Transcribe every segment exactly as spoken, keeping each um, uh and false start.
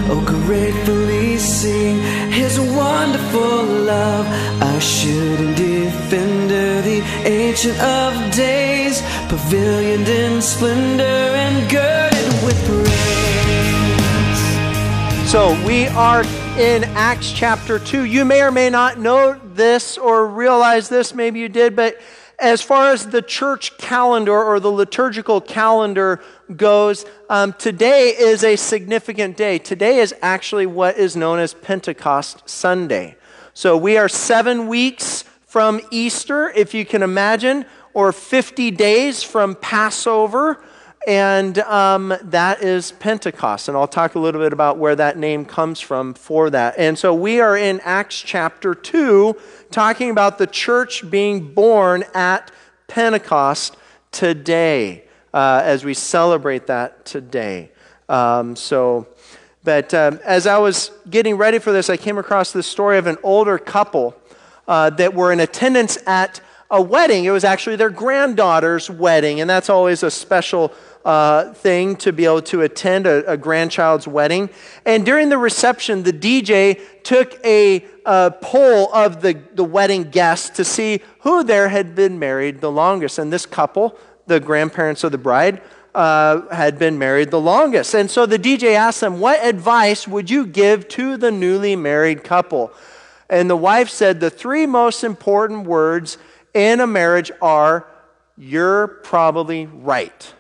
oh gratefully sing his wonderful love. Assured and defender, the ancient of days, pavilioned in splendor and girded with praise. So we are in Acts chapter two. You may or may not know this or realize this, maybe you did, but as far as the church calendar or the liturgical calendar goes, um, today is a significant day. Today is actually what is known as Pentecost Sunday. So we are seven weeks from Easter, if you can imagine, or fifty days from Passover, and um, that is Pentecost. And I'll talk a little bit about where that name comes from for that. And so we are in Acts chapter two, talking about the church being born at Pentecost today, uh, as we celebrate that today. Um, so, but um, as I was getting ready for this, I came across the story of an older couple uh, that were in attendance at a wedding. It was actually their granddaughter's wedding, and that's always a special uh, thing to be able to attend a, a grandchild's wedding. And during the reception, the D J took a, a poll of the, the wedding guests to see who there had been married the longest. And this couple, the grandparents of the bride, uh, had been married the longest. And so the D J asked them, what advice would you give to the newly married couple? And the wife said, the three most important words in a marriage are, you're probably right.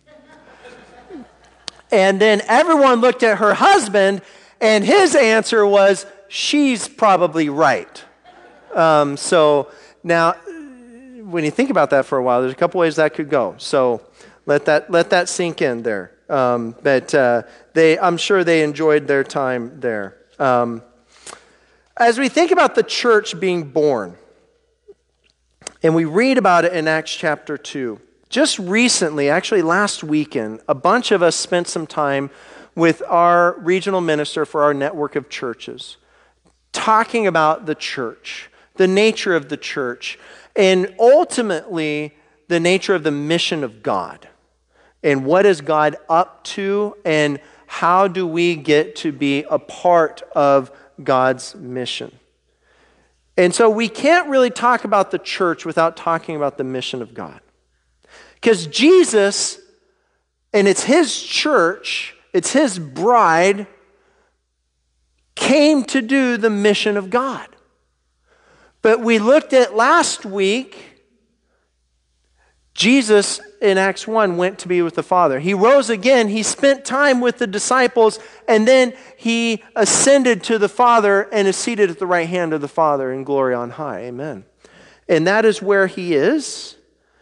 And then everyone looked at her husband, and his answer was, she's probably right. Um, so now, when you think about that for a while, there's a couple ways that could go. So let that let that sink in there. Um, but uh, they, I'm sure they enjoyed their time there. Um, as we think about the church being born, and we read about it in Acts chapter two. Just recently, actually last weekend, a bunch of us spent some time with our regional minister for our network of churches, talking about the church, the nature of the church, and ultimately the nature of the mission of God. And what is God up to, and how do we get to be a part of God's mission? And so we can't really talk about the church without talking about the mission of God. Because Jesus, and it's his church, it's his bride, came to do the mission of God. But we looked at last week, Jesus in Acts one went to be with the Father. He rose again, he spent time with the disciples, and then he ascended to the Father and is seated at the right hand of the Father in glory on high. Amen. And that is where he is.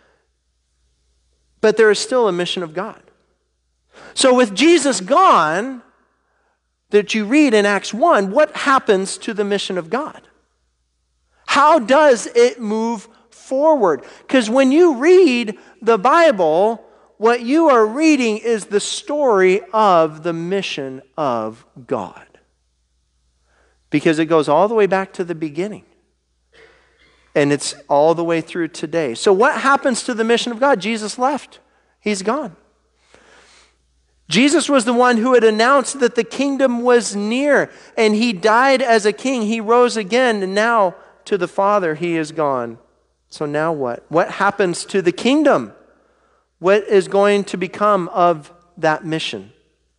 But there is still a mission of God. So with Jesus gone, that you read in Acts one, what happens to the mission of God? How does it move forward? Because when you read the Bible, what you are reading is the story of the mission of God. Because it goes all the way back to the beginning. And it's all the way through today. So what happens to the mission of God? Jesus left. He's gone. Jesus was the one who had announced that the kingdom was near, and he died as a king. He rose again, and now to the Father he is gone. So now what? What happens to the kingdom? What is going to become of that mission?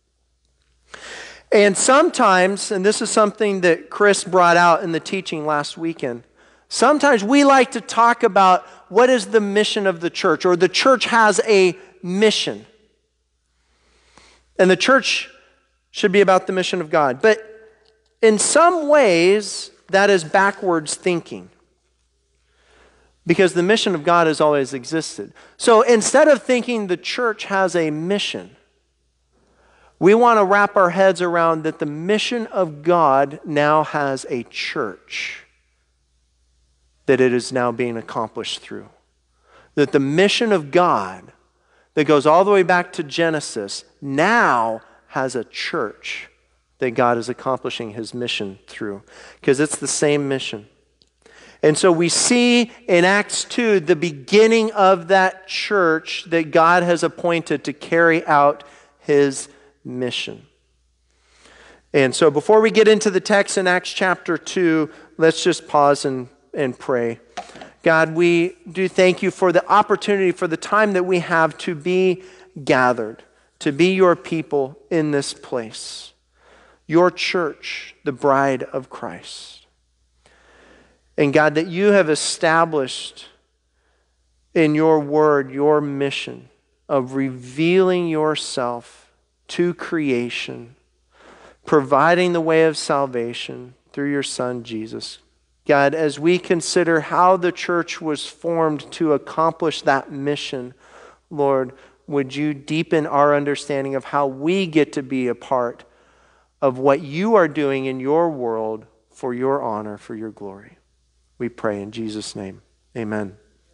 And sometimes, and this is something that Chris brought out in the teaching last weekend, sometimes we like to talk about what is the mission of the church, or the church has a mission. And the church should be about the mission of God. But in some ways, that is backwards thinking. Because the mission of God has always existed. So instead of thinking the church has a mission, we want to wrap our heads around that the mission of God now has a church that it is now being accomplished through. That the mission of God that goes all the way back to Genesis now has a church that God is accomplishing his mission through. Because it's the same mission. And so we see in Acts two the beginning of that church that God has appointed to carry out his mission. And so before we get into the text in Acts chapter two, let's just pause and, and pray. God, we do thank you for the opportunity, for the time that we have to be gathered, to be your people in this place, your church, the bride of Christ. And God, that you have established in your word, your mission of revealing yourself to creation, providing the way of salvation through your Son, Jesus. God, as we consider how the church was formed to accomplish that mission, Lord, would you deepen our understanding of how we get to be a part of what you are doing in your world for your honor, for your glory. We pray in Jesus' name. Amen.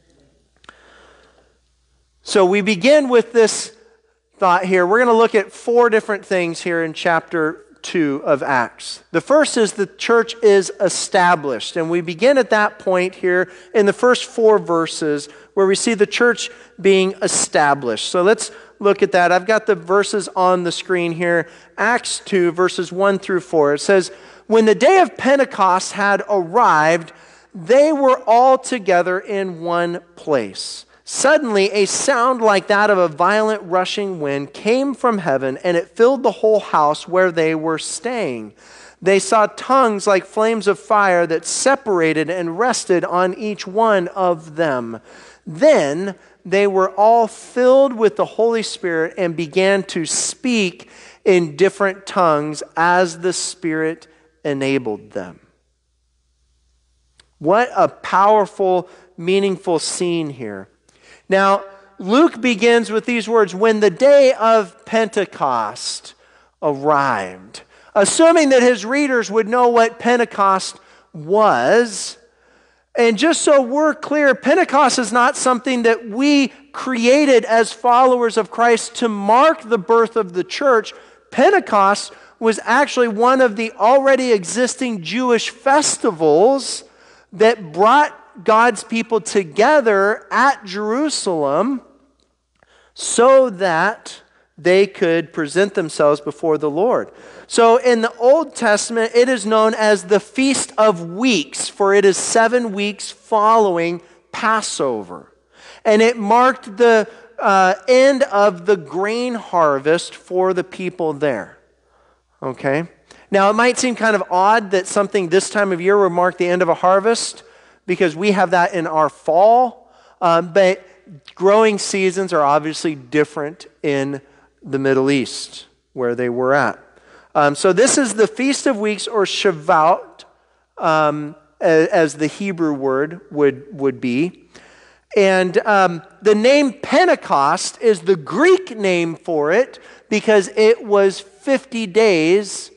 So we begin with this thought here. We're going to look at four different things here in chapter two of Acts. The first is the church is established. And we begin at that point here in the first four verses where we see the church being established. So let's look at that. I've got the verses on the screen here. Acts two, verses one through four. It says, "When the day of Pentecost had arrived, they were all together in one place. Suddenly, a sound like that of a violent rushing wind came from heaven, and it filled the whole house where they were staying. They saw tongues like flames of fire that separated and rested on each one of them. Then they were all filled with the Holy Spirit and began to speak in different tongues as the Spirit enabled them." What a powerful, meaningful scene here. Now, Luke begins with these words, "When the day of Pentecost arrived," assuming that his readers would know what Pentecost was. And just so we're clear, Pentecost is not something that we created as followers of Christ to mark the birth of the church. Pentecost was actually one of the already existing Jewish festivals that brought God's people together at Jerusalem so that they could present themselves before the Lord. So in the Old Testament, it is known as the Feast of Weeks, for it is seven weeks following Passover. And it marked the uh, end of the grain harvest for the people there. Okay? Now, it might seem kind of odd that something this time of year would mark the end of a harvest, because we have that in our fall, um, but growing seasons are obviously different in the Middle East, where they were at. Um, so this is the Feast of Weeks, or Shavuot, um, as the Hebrew word would, would be. And um, the name Pentecost is the Greek name for it because it was fifty days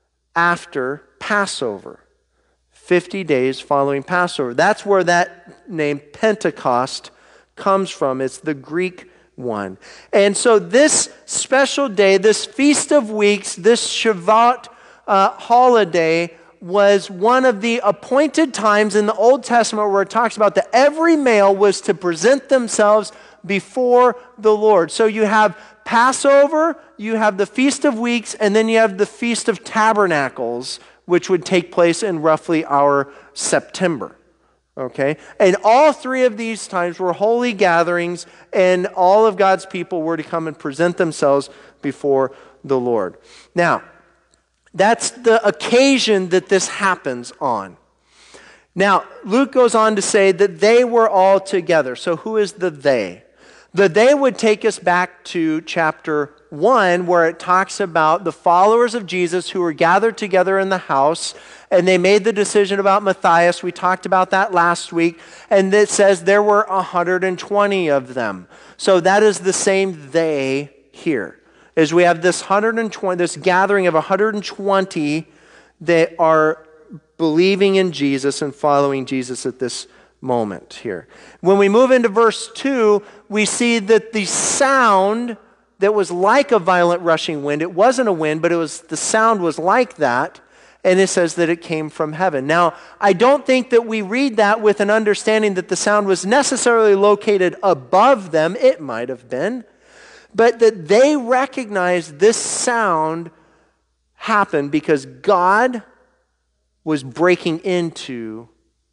after Passover. fifty days following Passover. That's where that name Pentecost comes from. It's the Greek one. And so this special day, this Feast of Weeks, this Shavuot uh, holiday was one of the appointed times in the Old Testament where it talks about that every male was to present themselves before the Lord. So you have Passover, you have the Feast of Weeks, and then you have the Feast of Tabernacles, which would take place in roughly our September. Okay? And all three of these times were holy gatherings, and all of God's people were to come and present themselves before the Lord. Now, that's the occasion that this happens on. Now, Luke goes on to say that they were all together. So who is the they? The they would take us back to chapter one, where it talks about the followers of Jesus who were gathered together in the house, and they made the decision about Matthias. We talked about that last week, and it says there were one hundred twenty of them. So that is the same they here, is we have this one hundred twenty, this gathering of one hundred twenty that are believing in Jesus and following Jesus at this moment here. When we move into verse two, we see that the sound that was like a violent rushing wind, it wasn't a wind, but it was the sound was like that, and it says that it came from heaven. Now, I don't think that we read that with an understanding that the sound was necessarily located above them. It might have been, but that they recognized this sound happened because God was breaking into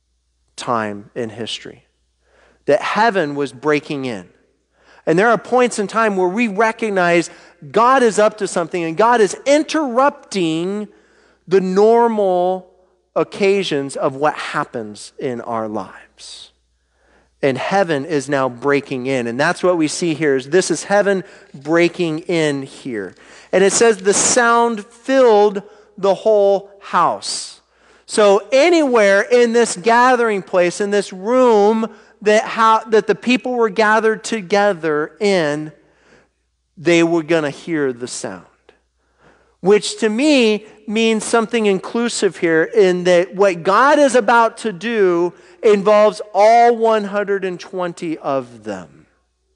time in history. That heaven was breaking in. And there are points in time where we recognize God is up to something and God is interrupting the normal occasions of what happens in our lives. And heaven is now breaking in. And that's what we see here. Is this is heaven breaking in here. And it says the sound filled the whole house. So anywhere in this gathering place, in this room that, how, that the people were gathered together in, they were going to hear the sound. Which to me means something inclusive here in that what God is about to do involves all one hundred twenty of them.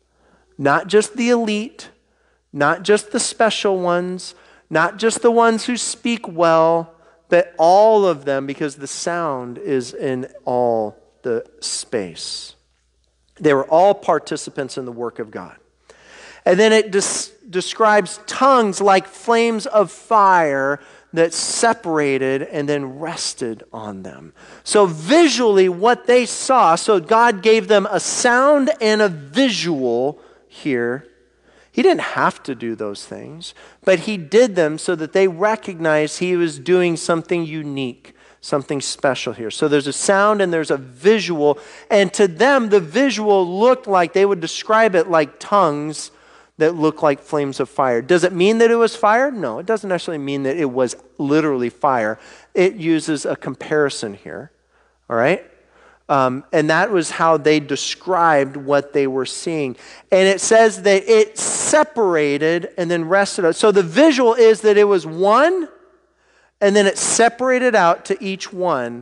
Not just the elite, not just the special ones, not just the ones who speak well, but all of them, because the sound is in all the space. They were all participants in the work of God. And then it des- describes tongues like flames of fire that separated and then rested on them. So visually what they saw, so God gave them a sound and a visual here. He didn't have to do those things, but he did them so that they recognized he was doing something unique, something special here. So there's a sound and there's a visual, and to them the visual looked like, they would describe it like tongues that look like flames of fire. Does it mean that it was fire? No, it doesn't actually mean that it was literally fire. It uses a comparison here, all right? Um, and that was how they described what they were seeing. And it says that it separated and then rested. So the visual is that it was one, and then it separated out to each one,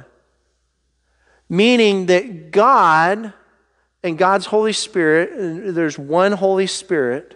meaning that God and God's Holy Spirit, there's one Holy Spirit,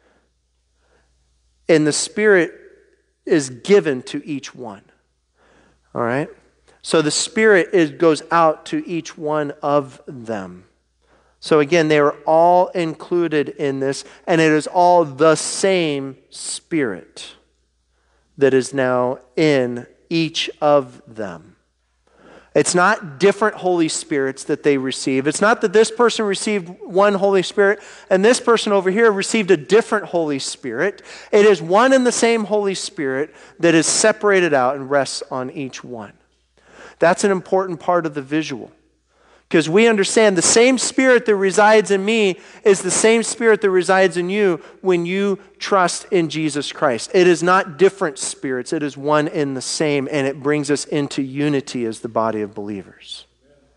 and the Spirit is given to each one. All right? So the Spirit is, goes out to each one of them. So again, they are all included in this, and it is all the same Spirit that is now in each of them. It's not different Holy Spirits that they receive. It's not that this person received one Holy Spirit and this person over here received a different Holy Spirit. It is one and the same Holy Spirit that is separated out and rests on each one. That's an important part of the visual. Because we understand the same Spirit that resides in me is the same Spirit that resides in you when you trust in Jesus Christ. It is not different spirits. It is one and the same, and it brings us into unity as the body of believers.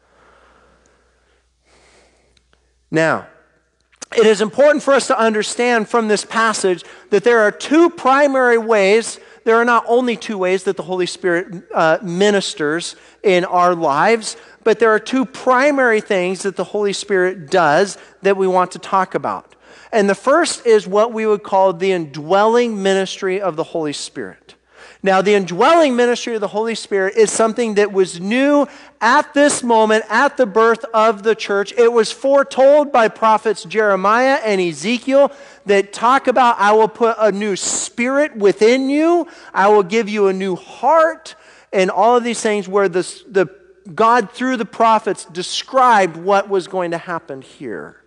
Now, it is important for us to understand from this passage that there are two primary ways. There are not only two ways that the Holy Spirit uh, ministers in our lives, but there are two primary things that the Holy Spirit does that we want to talk about. And the first is what we would call the indwelling ministry of the Holy Spirit. Now, the indwelling ministry of the Holy Spirit is something that was new at this moment, at the birth of the church. It was foretold by prophets Jeremiah and Ezekiel that talk about, I will put a new spirit within you, I will give you a new heart, and all of these things where the, the God, through the prophets, described what was going to happen here.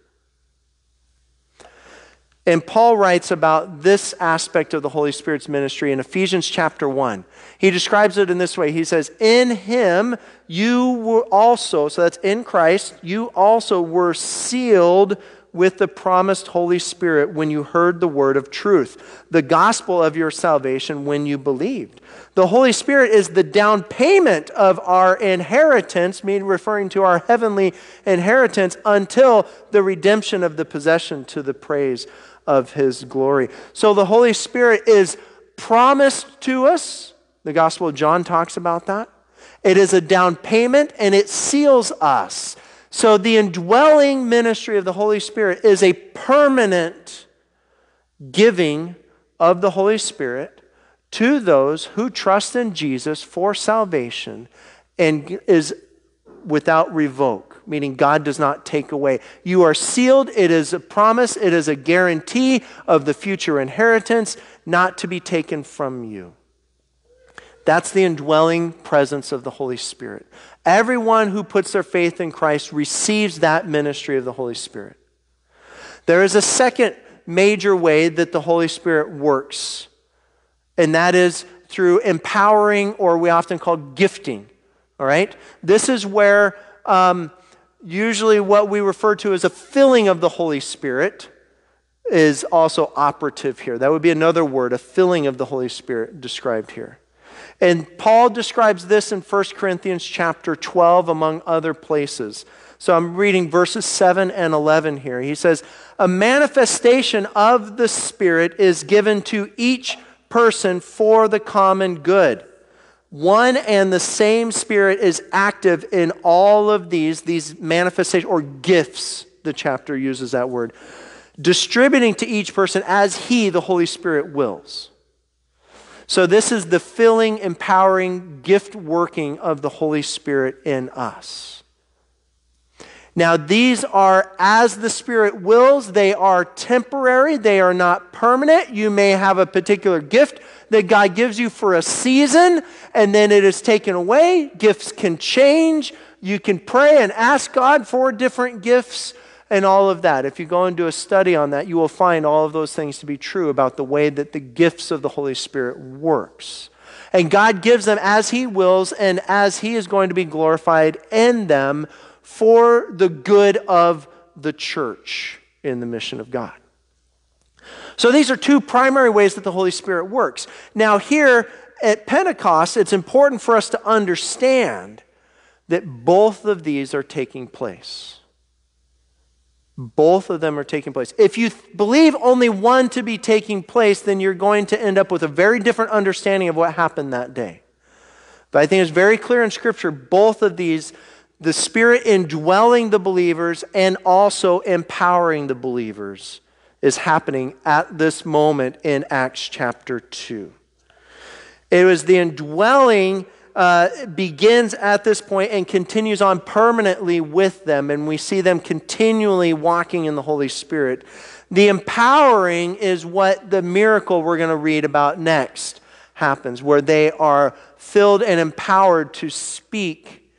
And Paul writes about this aspect of the Holy Spirit's ministry in Ephesians chapter one. He describes it in this way. He says, in him you were also, so that's in Christ, you also were sealed with the promised Holy Spirit when you heard the word of truth, the gospel of your salvation when you believed. The Holy Spirit is the down payment of our inheritance, meaning referring to our heavenly inheritance, until the redemption of the possession to the praise of his glory. So the Holy Spirit is promised to us. The Gospel of John talks about that. It is a down payment and it seals us. So the indwelling ministry of the Holy Spirit is a permanent giving of the Holy Spirit to those who trust in Jesus for salvation and is without revoke, meaning God does not take away. You are sealed. It is a promise. It is a guarantee of the future inheritance not to be taken from you. That's the indwelling presence of the Holy Spirit. Everyone who puts their faith in Christ receives that ministry of the Holy Spirit. There is a second major way that the Holy Spirit works, and that is through empowering, or we often call gifting. All right? This is where um, usually what we refer to as a filling of the Holy Spirit is also operative here. That would be another word, a filling of the Holy Spirit described here. And Paul describes this in First Corinthians chapter twelve, among other places. So I'm reading verses seven and eleven here. He says, a manifestation of the Spirit is given to each person for the common good. One and the same Spirit is active in all of these, these manifestations, or gifts, the chapter uses that word, distributing to each person as he, the Holy Spirit, wills. So this is the filling, empowering, gift working of the Holy Spirit in us. Now these are as the Spirit wills. They are temporary. They are not permanent. You may have a particular gift that God gives you for a season, and then it is taken away. Gifts can change. You can pray and ask God for different gifts and all of that. If you go and do a study on that, you will find all of those things to be true about the way that the gifts of the Holy Spirit works. And God gives them as He wills and as He is going to be glorified in them for the good of the church in the mission of God. So these are two primary ways that the Holy Spirit works. Now here at Pentecost, it's important for us to understand that both of these are taking place. Both of them are taking place. If you th- believe only one to be taking place, then you're going to end up with a very different understanding of what happened that day. But I think it's very clear in Scripture, both of these, the Spirit indwelling the believers and also empowering the believers, is happening at this moment in Acts chapter two. It was the indwelling Uh, begins at this point and continues on permanently with them, and we see them continually walking in the Holy Spirit. The empowering is what the miracle we're going to read about next happens, where they are filled and empowered to speak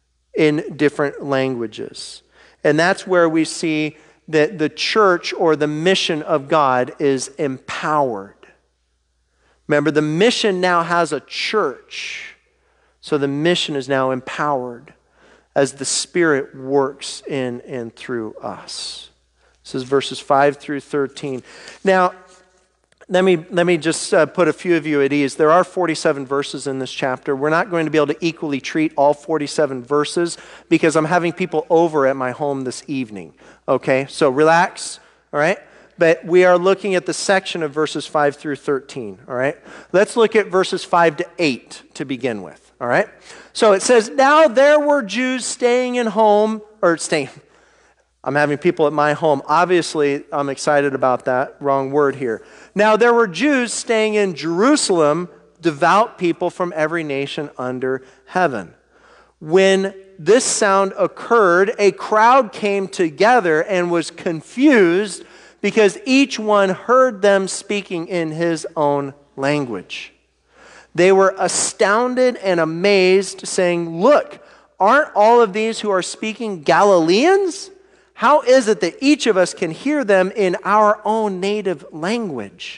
in different languages. And that's where we see that the church or the mission of God is empowered. Remember, the mission now has a church. So the mission is now empowered as the Spirit works in and through us. This is verses five through thirteen. Now, let me, let me just uh, put a few of you at ease. There are forty-seven verses in this chapter. We're not going to be able to equally treat all forty-seven verses because I'm having people over at my home this evening. Okay, so relax, all right? But we are looking at the section of verses five through thirteen, all right? Let's look at verses five to eight to begin with. All right? So it says, now there were Jews staying in home, or staying, I'm having people at my home. Obviously, I'm excited about that. Wrong word here. Now there were Jews staying in Jerusalem, devout people from every nation under heaven. When this sound occurred, a crowd came together and was confused because each one heard them speaking in his own language. They were astounded and amazed, saying, look, aren't all of these who are speaking Galileans? How is it that each of us can hear them in our own native language?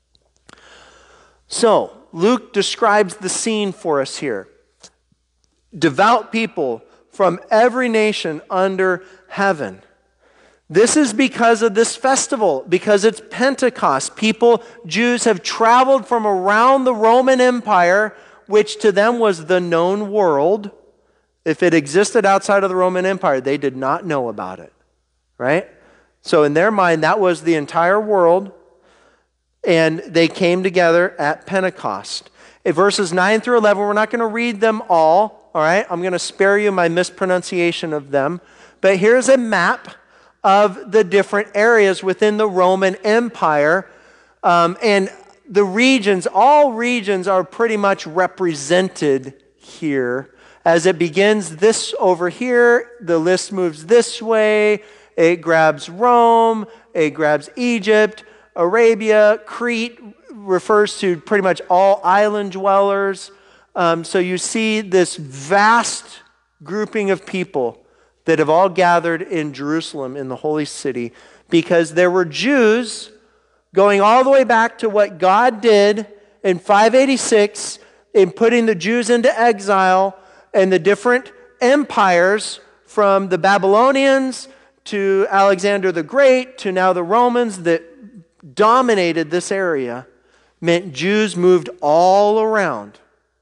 So, Luke describes the scene for us here. Devout people from every nation under heaven. This is because of this festival, because it's Pentecost. People, Jews, have traveled from around the Roman Empire, which to them was the known world. If it existed outside of the Roman Empire, they did not know about it, right? So in their mind, that was the entire world, and they came together at Pentecost. In verses nine through eleven, we're not going to read them all, all right? I'm going to spare you my mispronunciation of them. But here's a map of the different areas within the Roman Empire. Um, and the regions, all regions are pretty much represented here. As it begins this over here, the list moves this way. It grabs Rome, it grabs Egypt, Arabia, Crete refers to pretty much all island dwellers. Um, so you see this vast grouping of people that have all gathered in Jerusalem in the holy city because there were Jews going all the way back to what God did in five eighty-six in putting the Jews into exile and the different empires from the Babylonians to Alexander the Great to now the Romans that dominated this area meant Jews moved all around.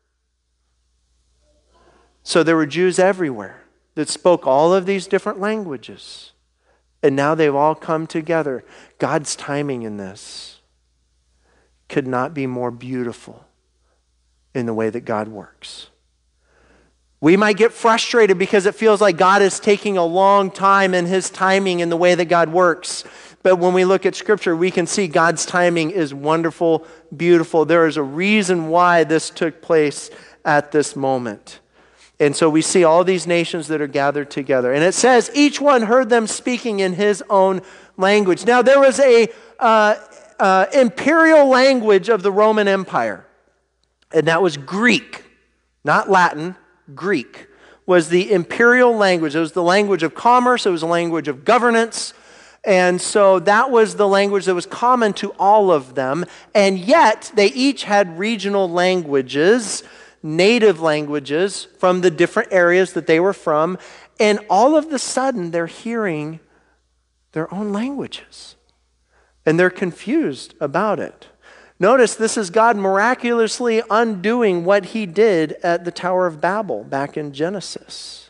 So there were Jews everywhere that spoke all of these different languages. And now they've all come together. God's timing in this could not be more beautiful in the way that God works. We might get frustrated because it feels like God is taking a long time in His timing in the way that God works. But when we look at Scripture, we can see God's timing is wonderful, beautiful. There is a reason why this took place at this moment. And so we see all these nations that are gathered together. And it says, each one heard them speaking in his own language. Now, there was a uh, uh, imperial language of the Roman Empire. And that was Greek, not Latin. Greek was the imperial language. It was the language of commerce. It was the language of governance. And so that was the language that was common to all of them. And yet, they each had regional languages, native languages from the different areas that they were from, and all of a sudden they're hearing their own languages, and they're confused about it. Notice this is God miraculously undoing what He did at the Tower of Babel back in Genesis.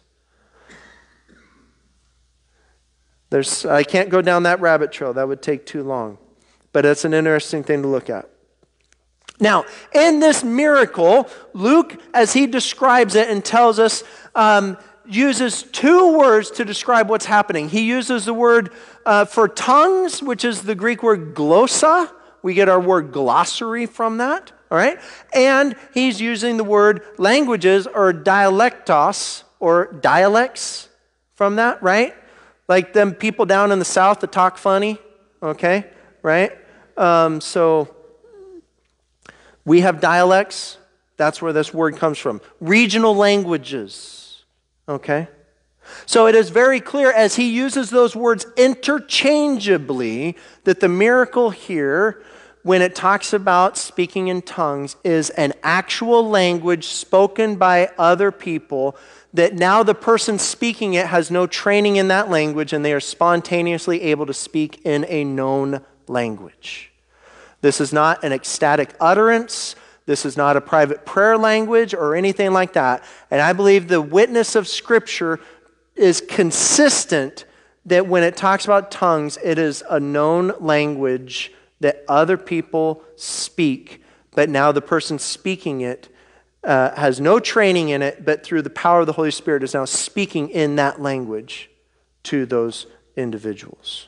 There's, I can't go down that rabbit trail, that would take too long, but it's an interesting thing to look at. Now, in this miracle, Luke, as he describes it and tells us, um, uses two words to describe what's happening. He uses the word uh, for tongues, which is the Greek word glossa. We get our word glossary from that, all right? And he's using the word languages or dialectos or dialects from that, right? Like them people down in the South that talk funny, okay, right? Um, so... We have dialects. That's where this word comes from. Regional languages. Okay? So it is very clear as he uses those words interchangeably that the miracle here, when it talks about speaking in tongues, is an actual language spoken by other people that now the person speaking it has no training in that language and they are spontaneously able to speak in a known language. This is not an ecstatic utterance. This is not a private prayer language or anything like that. And I believe the witness of Scripture is consistent that when it talks about tongues, it is a known language that other people speak, but now the person speaking it uh, has no training in it, but through the power of the Holy Spirit is now speaking in that language to those individuals.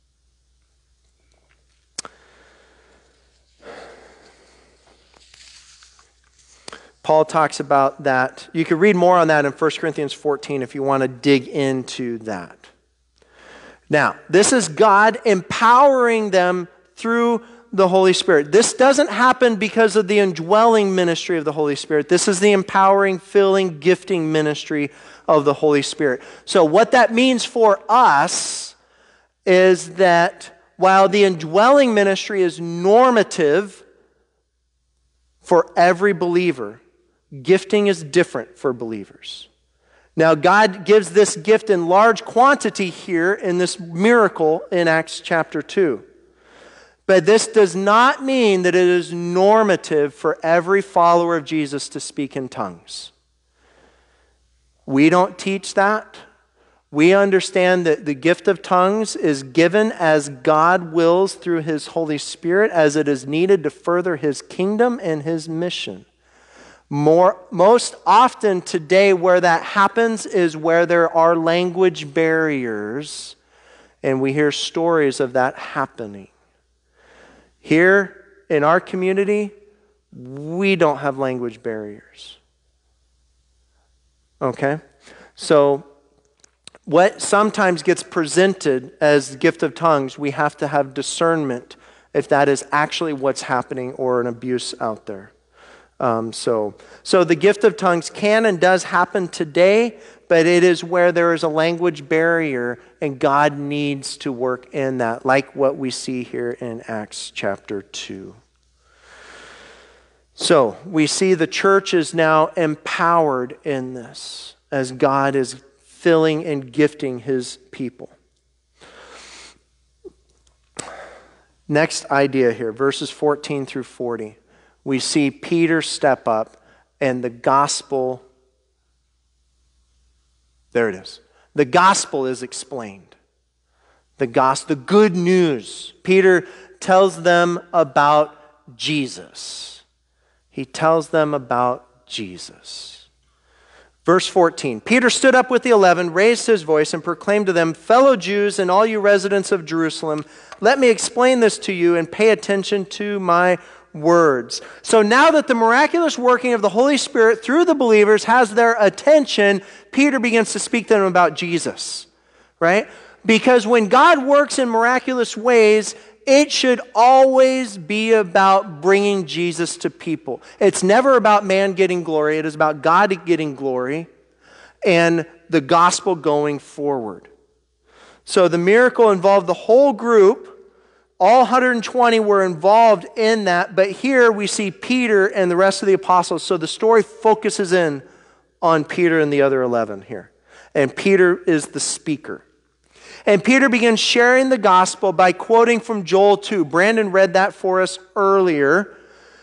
Paul talks about that. You can read more on that in First Corinthians fourteen if you want to dig into that. Now, this is God empowering them through the Holy Spirit. This doesn't happen because of the indwelling ministry of the Holy Spirit. This is the empowering, filling, gifting ministry of the Holy Spirit. So what that means for us is that while the indwelling ministry is normative for every believer, gifting is different for believers. Now, God gives this gift in large quantity here in this miracle in Acts chapter two. But this does not mean that it is normative for every follower of Jesus to speak in tongues. We don't teach that. We understand that the gift of tongues is given as God wills through His Holy Spirit, as it is needed to further His kingdom and His mission. More, most often today where that happens is where there are language barriers, and we hear stories of that happening. Here in our community, we don't have language barriers. Okay? So what sometimes gets presented as the gift of tongues, we have to have discernment if that is actually what's happening or an abuse out there. Um, so, so the gift of tongues can and does happen today, but it is where there is a language barrier and God needs to work in that, like what we see here in Acts chapter two. So we see the church is now empowered in this as God is filling and gifting his people. Next idea here, verses fourteen through forty. We see Peter step up and the gospel, there it is. The gospel is explained. The gospel, the good news. Peter tells them about Jesus. He tells them about Jesus. Verse fourteen, Peter stood up with the eleven, raised his voice, and proclaimed to them, fellow Jews and all you residents of Jerusalem, let me explain this to you and pay attention to my words. So now that the miraculous working of the Holy Spirit through the believers has their attention, Peter begins to speak to them about Jesus, right? Because when God works in miraculous ways, it should always be about bringing Jesus to people. It's never about man getting glory. It is about God getting glory and the gospel going forward. So the miracle involved the whole group. All one hundred twenty were involved in that, but here we see Peter and the rest of the apostles. So the story focuses in on Peter and the other eleven here. And Peter is the speaker. And Peter begins sharing the gospel by quoting from Joel two. Brandon read that for us earlier.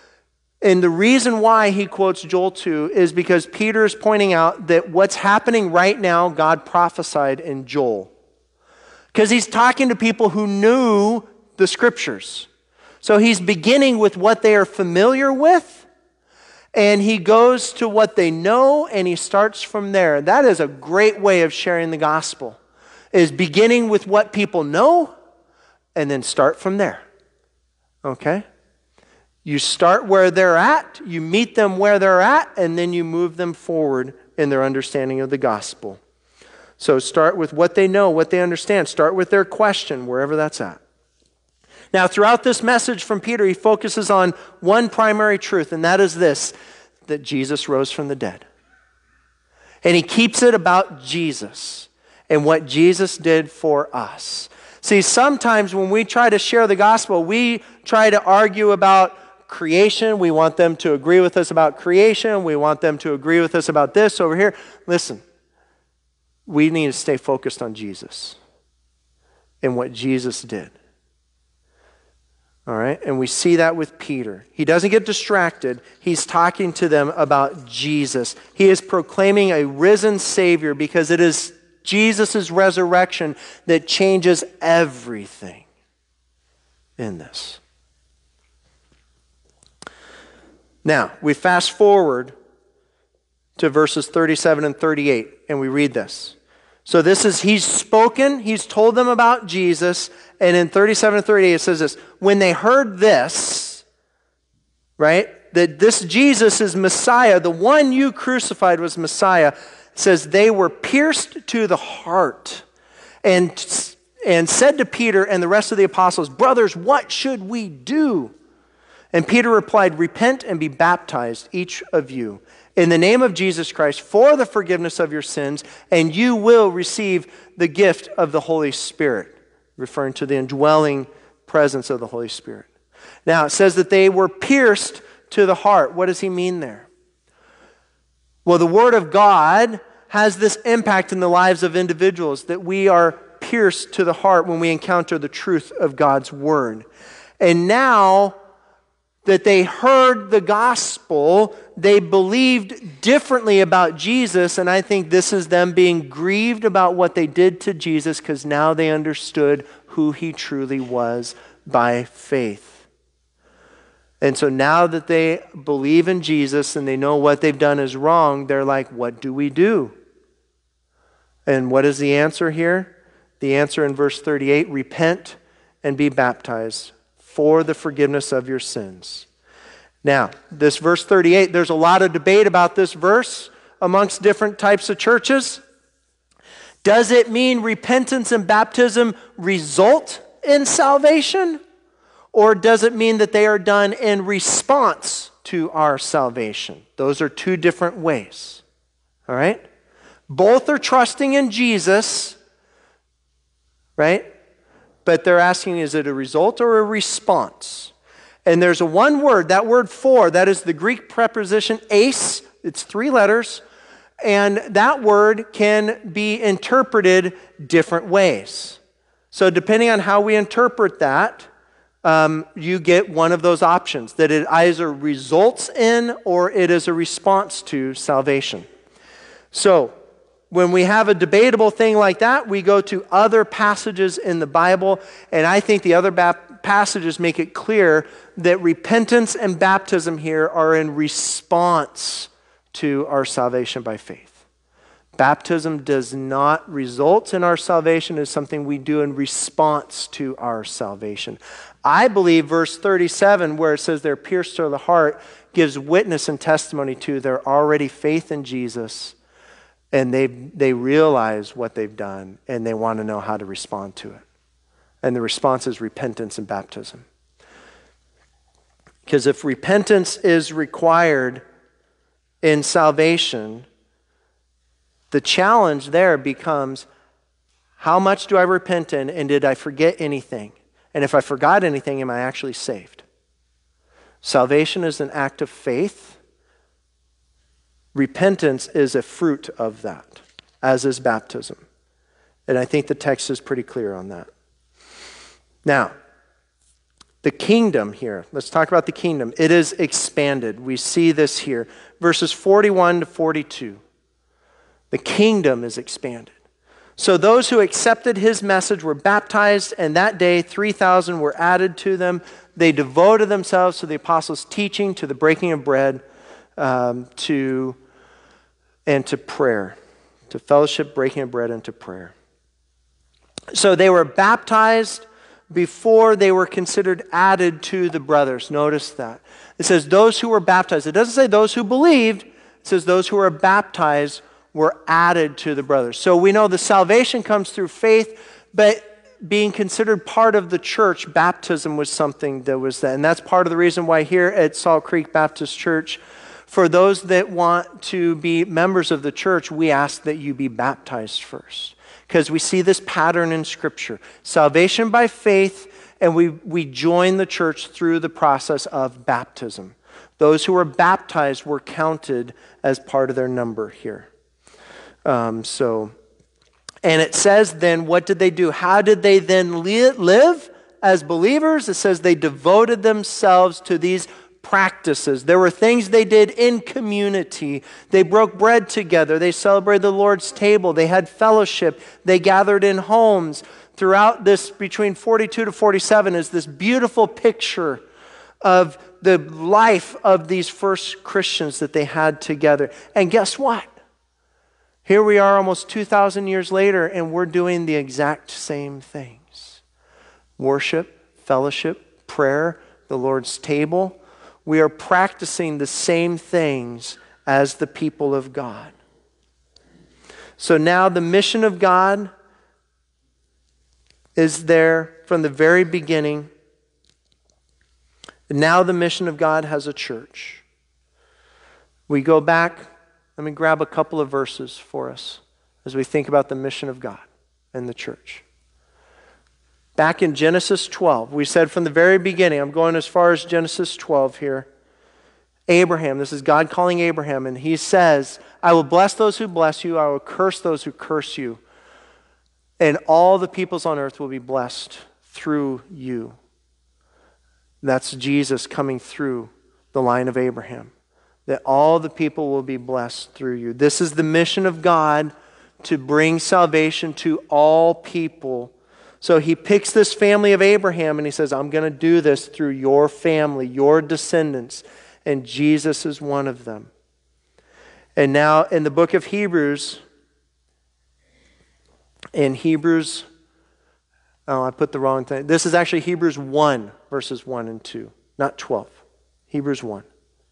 And the reason why he quotes Joel two is because Peter is pointing out that what's happening right now, God prophesied in Joel. Because he's talking to people who knew the scriptures. So he's beginning with what they are familiar with, and he goes to what they know, and he starts from there. That is a great way of sharing the gospel, is beginning with what people know, and then start from there. Okay? You start where they're at, you meet them where they're at, and then you move them forward in their understanding of the gospel. So start with what they know, what they understand. Start with their question, wherever that's at. Now, throughout this message from Peter, he focuses on one primary truth, and that is this, that Jesus rose from the dead. And he keeps it about Jesus and what Jesus did for us. See, sometimes when we try to share the gospel, we try to argue about creation. We want them to agree with us about creation. We want them to agree with us about this over here. Listen, we need to stay focused on Jesus and what Jesus did. All right, and we see that with Peter. He doesn't get distracted. He's talking to them about Jesus. He is proclaiming a risen Savior because it is Jesus' resurrection that changes everything in this. Now, we fast forward to verses thirty-seven and thirty-eight, and we read this. So this is, he's spoken, he's told them about Jesus, and in thirty-seven and thirty-eight it says this, when they heard this, right, that this Jesus is Messiah, the one you crucified was Messiah, it says they were pierced to the heart and, and said to Peter and the rest of the apostles, brothers, what should we do? And Peter replied, repent and be baptized, each of you, in the name of Jesus Christ for the forgiveness of your sins, and you will receive the gift of the Holy Spirit, referring to the indwelling presence of the Holy Spirit. Now, it says that they were pierced to the heart. What does he mean there? Well, the Word of God has this impact in the lives of individuals, that we are pierced to the heart when we encounter the truth of God's Word. And now that they heard the gospel, they believed differently about Jesus, and I think this is them being grieved about what they did to Jesus because now they understood who he truly was by faith. And so now that they believe in Jesus and they know what they've done is wrong, they're like, what do we do? And what is the answer here? The answer in verse thirty-eight, repent and be baptized for the forgiveness of your sins. Now, this verse thirty-eight, there's a lot of debate about this verse amongst different types of churches. Does it mean repentance and baptism result in salvation? Or does it mean that they are done in response to our salvation. Those are two different ways. All right? Both are trusting in Jesus, right? But they're asking, is it a result or a response? And there's a one word, that word for, that is the Greek preposition eis. It's three letters. And that word can be interpreted different ways. So depending on how we interpret that, um, you get one of those options, that it either results in or it is a response to salvation. So when we have a debatable thing like that, we go to other passages in the Bible, and I think the other bap- passages make it clear that repentance and baptism here are in response to our salvation by faith. Baptism does not result in our salvation. It's something we do in response to our salvation. I believe verse thirty-seven, where it says they're pierced to the heart, gives witness and testimony to their already faith in Jesus, and they they realize what they've done, and they want to know how to respond to it. And the response is repentance and baptism. Because if repentance is required in salvation, the challenge there becomes, how much do I repent in, and did I forget anything? And if I forgot anything, am I actually saved? Salvation is an act of faith. Repentance is a fruit of that, as is baptism. And I think the text is pretty clear on that. Now, the kingdom here, let's talk about the kingdom. It is expanded. We see this here. Verses forty-one to forty-two. The kingdom is expanded. So those who accepted his message were baptized, and that day three thousand were added to them. They devoted themselves to the apostles' teaching, to the breaking of bread, um, to and to prayer, to fellowship, breaking of bread, and to prayer. So they were baptized before they were considered added to the brothers. Notice that. It says those who were baptized. It doesn't say those who believed. It says those who were baptized were added to the brothers. So we know the salvation comes through faith, but being considered part of the church, baptism was something that was that. And that's part of the reason why here at Salt Creek Baptist Church, for those that want to be members of the church, we ask that you be baptized first. Because we see this pattern in Scripture. Salvation by faith, and we, we join the church through the process of baptism. Those who were baptized were counted as part of their number here. Um, so, and it says then, what did they do? How did they then li- live as believers? It says they devoted themselves to these practices. There were things they did in community. They broke bread together. They celebrated the Lord's table. They had fellowship. They gathered in homes. Throughout this, between forty-two to forty-seven, is this beautiful picture of the life of these first Christians that they had together. And guess what? Here we are almost two thousand years later, and we're doing the exact same things. Worship, fellowship, prayer, the Lord's table. We are practicing the same things as the people of God. So now the mission of God is there from the very beginning. And now the mission of God has a church. We go back. Let me grab a couple of verses for us as we think about the mission of God and the church. Back in Genesis twelve, we said from the very beginning, I'm going as far as Genesis twelve here. Abraham, this is God calling Abraham, and he says, I will bless those who bless you, I will curse those who curse you, and all the peoples on earth will be blessed through you. That's Jesus coming through the line of Abraham. That all the people will be blessed through you. This is the mission of God, to bring salvation to all people. So he picks this family of Abraham and he says, I'm going to do this through your family, your descendants. And Jesus is one of them. And now in the book of Hebrews, in Hebrews, oh, I put the wrong thing. This is actually Hebrews one, verses one and two, not twelve. Hebrews one.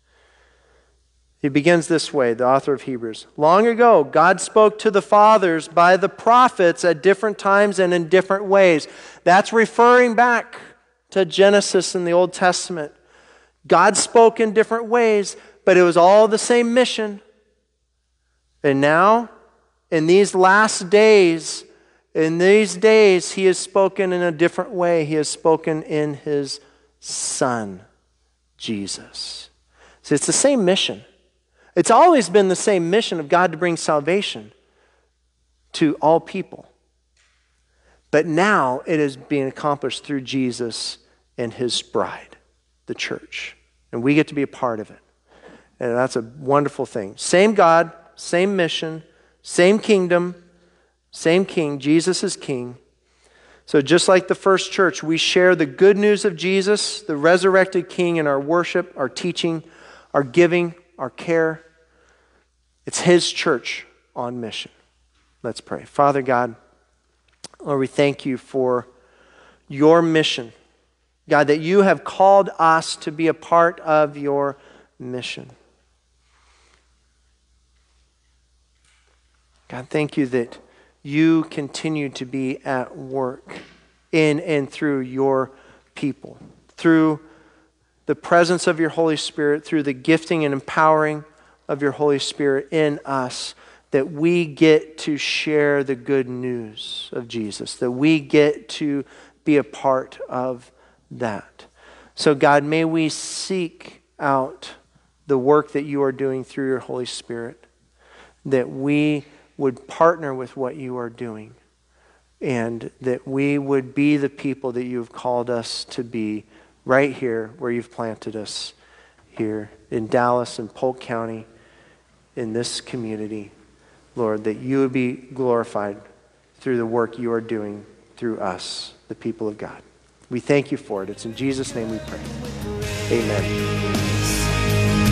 He begins this way, the author of Hebrews. Long ago, God spoke to the fathers by the prophets at different times and in different ways. That's referring back to Genesis in the Old Testament. God spoke in different ways, but it was all the same mission. And now, in these last days, in these days, he has spoken in a different way. He has spoken in his Son, Jesus. So it's the same mission. It's always been the same mission of God to bring salvation to all people. But now it is being accomplished through Jesus and his bride, the church. And we get to be a part of it. And that's a wonderful thing. Same God, same mission, same kingdom, same king. Jesus is king. So just like the first church, we share the good news of Jesus, the resurrected king, in our worship, our teaching, our giving, our care. It's his church on mission. Let's pray. Father God, Lord, we thank you for your mission. God, that you have called us to be a part of your mission. God, thank you that you continue to be at work in and through your people, through the presence of your Holy Spirit, through the gifting and empowering of your Holy Spirit in us, that we get to share the good news of Jesus, that we get to be a part of that. So God, may we seek out the work that you are doing through your Holy Spirit, that we would partner with what you are doing, and that we would be the people that you have called us to be right here where you've planted us, here in Dallas and Polk County, in this community. Lord, that you would be glorified through the work you are doing through us, the people of God. We thank you for it. It's in Jesus' name we pray. Amen.